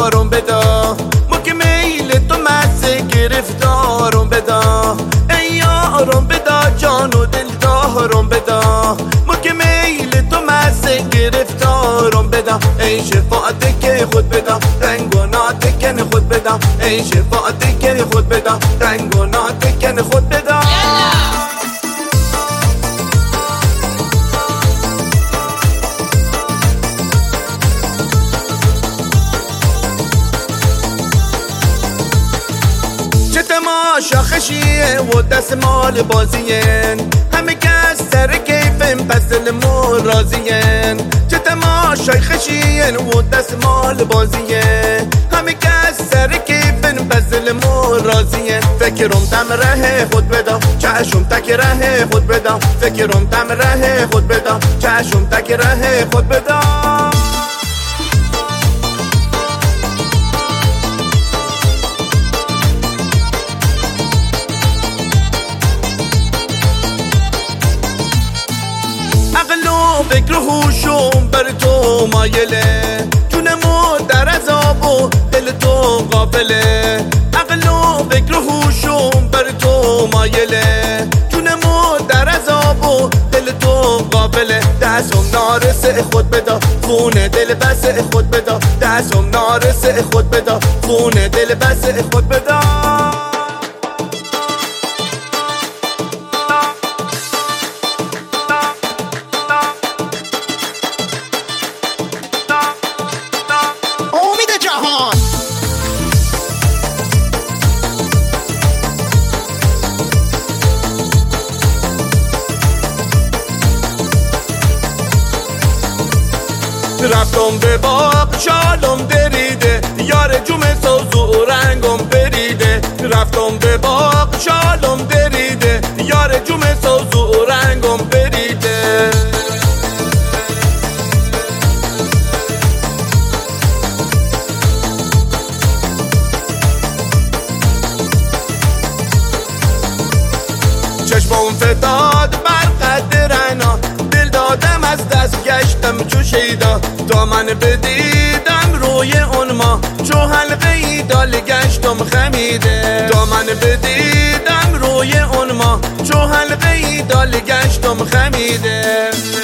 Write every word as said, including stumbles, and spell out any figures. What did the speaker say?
دارم بدا، ما که میل تو مزه گرفتارم بدا. ای یارم بدا جان و دل دارم بدا، ما که میل تو مزه گرفتارم بدا. ای شفاعت که خود بدا، رنگ و ناتکن خود بدا. ای شفاعت که خود بدا، رنگ و ناتکن خود بدا. تماشا خشیه و دست مال بازیین، همه کس سر کیفن پس دلمون راضیین. چه تماشای خشیه و دست مال بازیین، همه کس سر کیفن پس دلمون راضیین. فکرم تم ره خود بدا، چشم تک ره خود بدا. فکرم تم ره خود بدا، چشم تک ره خود بدا. فکر و هوشم بر تو مایله، جونمو در عذاب و دل تو غافله. عقل و فکر و هوشم بر تو مایله، جونمو در عذاب و دل تو غافله. دستم نارسه خود بدا، خون دل بسه خود بدا. دستم نارسه خود بدا، خون دل بسه خود بدا. رفتم به باغ شالم دریده، یار جوم سوز و رنگم بریده. رفتم به باغ شالم دریده، یار جوم سوز و رنگم بریده. چشمم فتاد بر قد رعنا، دل دادم از دست گشتم چو شیدا. دامن بدیدم روی اون ما، چو حلقه ای دال گشتم خمیده. دامن بدیدم روی اون ما، چو حلقه ای دال گشتم خمیده.